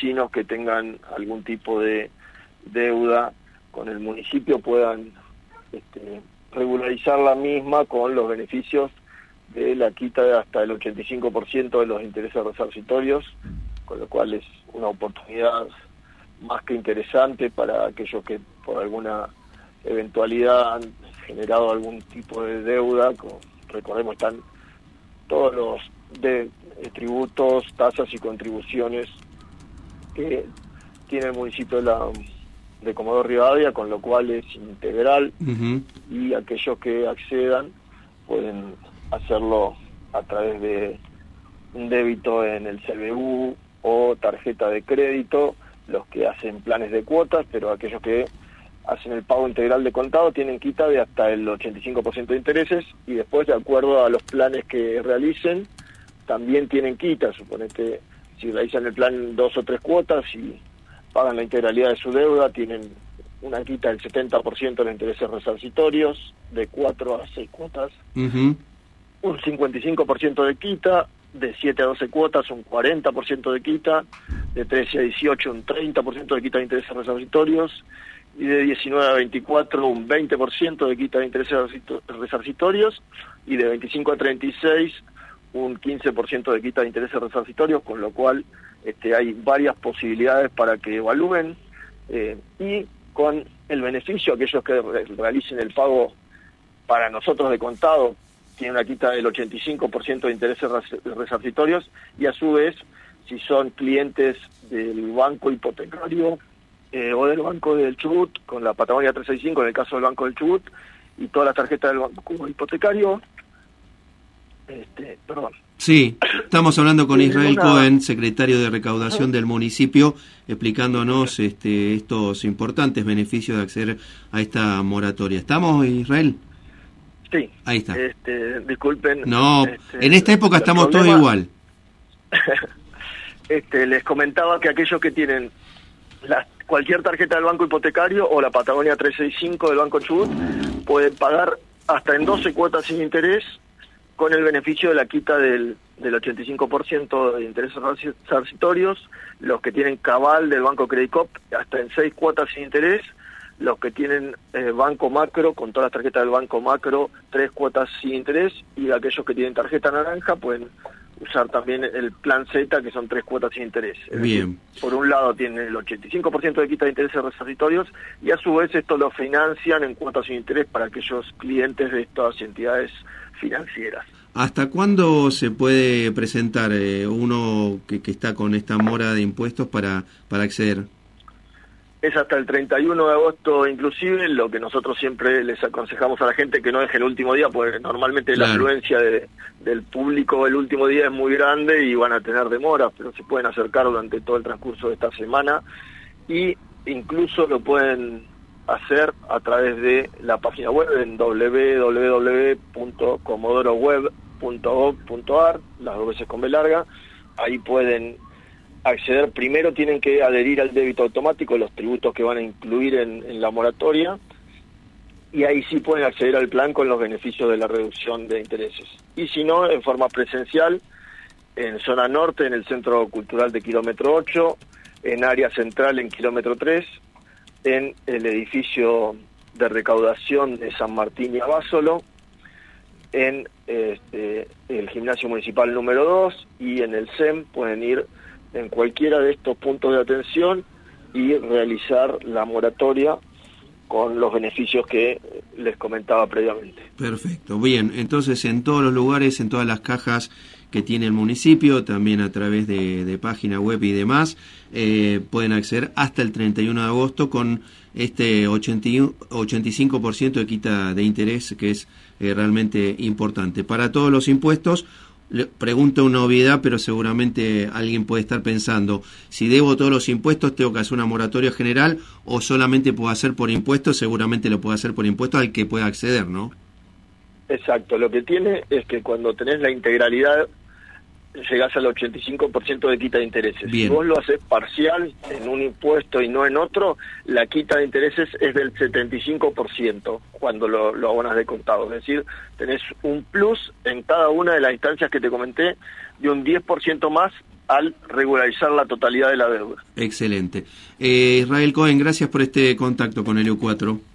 vecinos que tengan algún tipo de deuda con el municipio puedan regularizar la misma con los beneficios de la quita de hasta el 85% de los intereses resarcitorios, con lo cual es una oportunidad más que interesante para aquellos que por alguna eventualidad han generado algún tipo de deuda. Recordemos, están todos los tributos, tasas y contribuciones que tiene el municipio de Comodoro Rivadavia, con lo cual es integral. Y aquellos que accedan pueden hacerlo a través de un débito en el CBU o tarjeta de crédito, los que hacen planes de cuotas, pero aquellos que hacen el pago integral de contado tienen quita de hasta el 85% de intereses, y después, de acuerdo a los planes que realicen, también tienen quita. Suponete, si realizan el plan 2 o 3 cuotas y pagan la integralidad de su deuda, tienen una quita del 70% de los intereses resarcitorios, de 4 a 6 cuotas, un 55% de quita, de 7 a 12 cuotas un 40% de quita, de 13 a 18 un 30% de quita de intereses resarcitorios, y de 19 a 24 un 20% de quita de intereses resarcitorios, y de 25 a 36 un 15% de quita de intereses resarcitorios, con lo cual hay varias posibilidades para que evalúen, y con el beneficio, aquellos que realicen el pago para nosotros de contado tienen una quita del 85% de intereses resarcitorios, y a su vez, si son clientes del banco hipotecario o del Banco del Chubut, con la Patagonia 365 en el caso del Banco del Chubut, y todas las tarjetas del banco hipotecario, perdón. Sí, estamos hablando con Israel Cohen, secretario de Recaudación del municipio, explicándonos estos importantes beneficios de acceder a esta moratoria. ¿Estamos, Israel? Sí. Ahí está. Disculpen. No, en esta época estamos todos igual. Les comentaba que aquellos que tienen cualquier tarjeta del banco hipotecario o la Patagonia 365 del Banco Chubut pueden pagar hasta en 12 cuotas sin interés, con el beneficio de la quita del 85% de intereses resarcitorios, los que tienen Cabal del Banco Credicop hasta en 6 cuotas sin interés, los que tienen Banco Macro, con todas las tarjetas del Banco Macro, 3 cuotas sin interés, y aquellos que tienen tarjeta naranja pueden usar también el plan Z, que son 3 cuotas sin interés. Bien. Por un lado tienen el 85% de quita de intereses resarcitorios, y a su vez esto lo financian en cuotas sin interés para aquellos clientes de estas entidades financieras. ¿Hasta cuándo se puede presentar uno que está con esta mora de impuestos para acceder? Es hasta el 31 de agosto inclusive. Lo que nosotros siempre les aconsejamos a la gente, que no deje el último día, porque normalmente la afluencia del público el último día es muy grande y van a tener demoras, pero se pueden acercar durante todo el transcurso de esta semana, y incluso lo pueden hacer a través de la página web en www.comodoroweb.gov.ar, las dos veces con B larga. Ahí pueden acceder. Primero tienen que adherir al débito automático, los tributos que van a incluir en la moratoria, y ahí sí pueden acceder al plan con los beneficios de la reducción de intereses. Y si no, en forma presencial, en zona norte, en el Centro Cultural de Kilómetro 8, en área central en Kilómetro 3, en el edificio de recaudación de San Martín y Abásolo, en el gimnasio municipal número 2 y en el SEM. Pueden ir en cualquiera de estos puntos de atención y realizar la moratoria con los beneficios que les comentaba previamente. Perfecto, bien, entonces en todos los lugares, en todas las cajas que tiene el municipio, también a través de página web y demás, pueden acceder hasta el 31 de agosto con este 85% de quita de interés, que es realmente importante. Para todos los impuestos, pregunto una obviedad, pero seguramente alguien puede estar pensando, si debo todos los impuestos, ¿tengo que hacer una moratoria general o solamente puedo hacer por impuestos? Seguramente lo puedo hacer por impuestos al que pueda acceder, ¿no? Exacto, lo que tiene es que cuando tenés la integralidad llegás al 85% de quita de intereses. Bien. Si vos lo haces parcial en un impuesto y no en otro, la quita de intereses es del 75% cuando lo abonas de contado. Es decir, tenés un plus en cada una de las instancias que te comenté de un 10% más al regularizar la totalidad de la deuda. Excelente. Israel Cohen, gracias por este contacto con el EU4.